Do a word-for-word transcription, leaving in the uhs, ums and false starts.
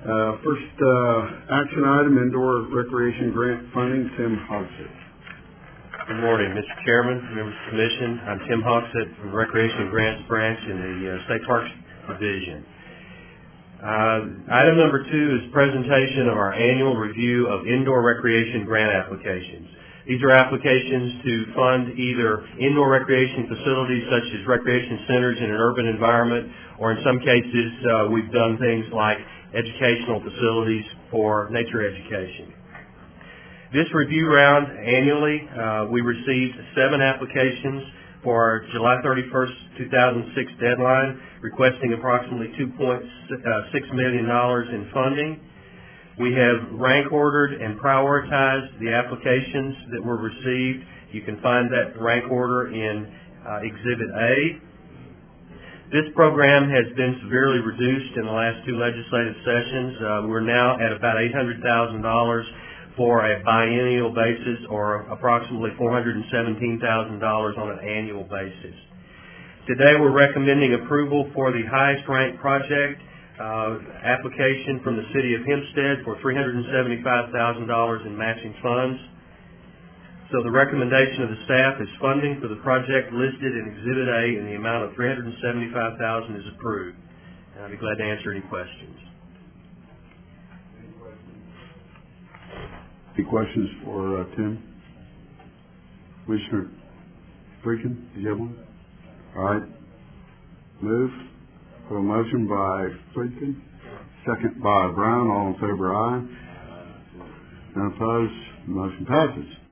Uh, first uh, action item, indoor recreation grant funding, Tim Hogsett. Good morning, Mister Chairman, members of the Commission. I'm Tim Hogsett from the Recreation Grants Branch in the uh, State Parks Division. Uh, item number two is presentation of our annual review of indoor recreation grant applications. These are applications to fund either indoor recreation facilities such as recreation centers in an urban environment, or in some cases uh, we've done things like educational facilities for nature education. This review round annually, uh, we received seven applications for our July thirty-first, two thousand six deadline, requesting approximately two point six million dollars in funding. We have rank ordered and prioritized the applications that were received. You can find that rank order in uh, Exhibit A. This program has been severely reduced in the last two legislative sessions. Uh, we're now at about eight hundred thousand dollars for a biennial basis, or approximately four hundred seventeen thousand dollars on an annual basis. Today we're recommending approval for the highest ranked project uh, application from the City of Hempstead for three hundred seventy-five thousand dollars in matching funds. So the recommendation of the staff is funding for the project listed in Exhibit A in the amount of three hundred seventy-five thousand dollars is approved. And I'll be glad to answer any questions. Any questions for uh, Tim? Commissioner Friedkin, did you have one? All right. Move. For a motion by Friedkin, second by Brown. All in favor, aye. None opposed. Motion passes.